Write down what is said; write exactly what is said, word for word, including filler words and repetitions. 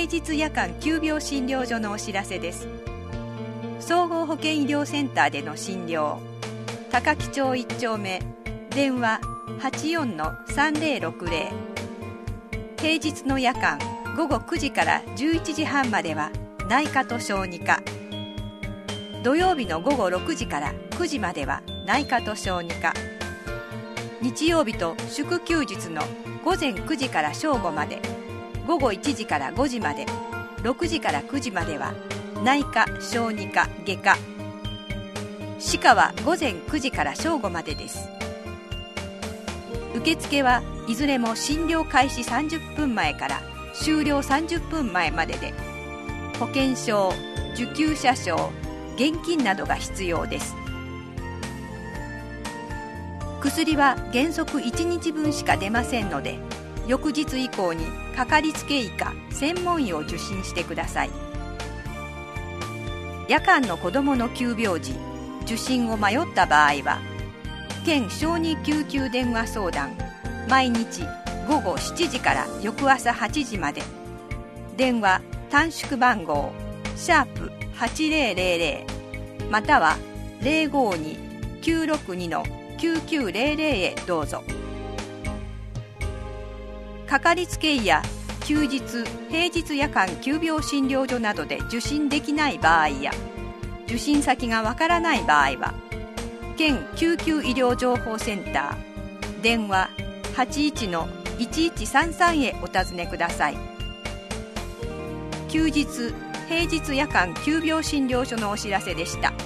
日夜間急病診療所のお知らせです。総合保健医療センターでの診療、高木町いっ丁目、電話 はちよんのさんぜろろくぜろ。平日の夜間ごごくじからじゅういちじはんまでは内科と小児科、土曜日のごごろくじからくじまでは内科と小児科、日曜日と祝休日のごぜんくじから正午まで、ごごいちじからごじまで、ろくじからくじまでは内科、小児科、外科、歯科はごぜんくじから正午までです。受付はいずれも診療開始さんじゅっぷんまえから終了さんじゅっぷんまえまでで、保険証、受給者証、現金などが必要です。薬は原則いちにちぶんしか出ませんので、翌日以降にかかりつけ医か専門医を受診してください。夜間の子どもの急病時、受診を迷った場合は、県小児救急電話相談、毎日ごごしちじから翌朝はちじまで、電話短縮番号シャープはちぜろぜろぜろまたは ゼロごに きゅうろくに きゅうきゅうぜろぜろ へどうぞ。かかりつけ医や休日・平日夜間急病診療所などで受診できない場合や、受診先がわからない場合は、県救急医療情報センター電話 はちいちのいちいちさんさん へお尋ねください。休日・平日夜間急病診療所のお知らせでした。